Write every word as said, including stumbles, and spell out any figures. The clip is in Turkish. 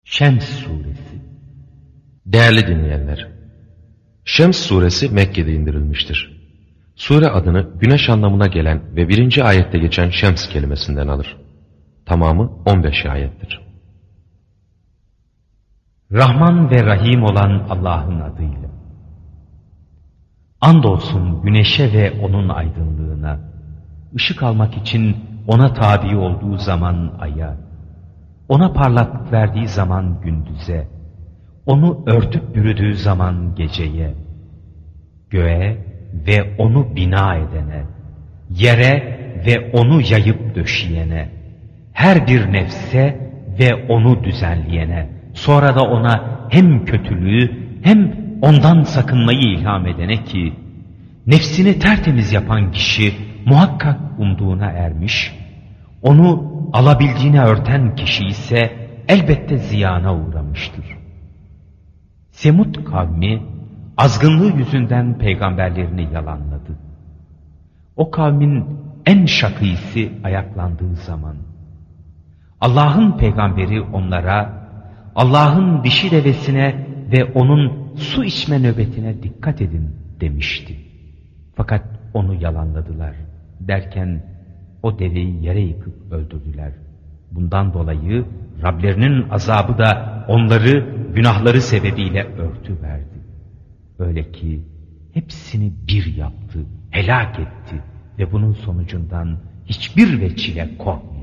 Şems Suresi. Değerli dinleyenler, Şems suresi Mekke'de indirilmiştir. Sure adını güneş anlamına gelen ve birinci ayette geçen şems kelimesinden alır. Tamamı on beş ayettir. Rahman ve Rahim olan Allah'ın adıyla. Andolsun güneşe ve onun aydınlığına, ışık almak için ona tabi olduğu zaman aya, ona parlaklık verdiği zaman gündüze, onu örtüp bürüdüğü zaman geceye, göğe ve onu bina edene, yere ve onu yayıp döşeyene, her bir nefse ve onu düzenleyene, sonra da ona hem kötülüğü hem ondan sakınmayı ilham edene ki, nefsini tertemiz yapan kişi muhakkak umduğuna ermiş, onu alabildiğine örten kişi ise elbette ziyana uğramıştır. Semud kavmi azgınlığı yüzünden peygamberlerini yalanladı. O kavmin en şakîsi ayaklandığı zaman, Allah'ın peygamberi onlara, Allah'ın dişi devesine ve onun su içme nöbetine dikkat edin demişti. Fakat onu yalanladılar. Derken o deveyi yere yıkıp öldürdüler. Bundan dolayı Rablerinin azabı da onları günahları sebebiyle örtüverdi. Öyle ki hepsini bir yaptı, helak etti ve bunun sonucundan hiçbir veçile korkmadı.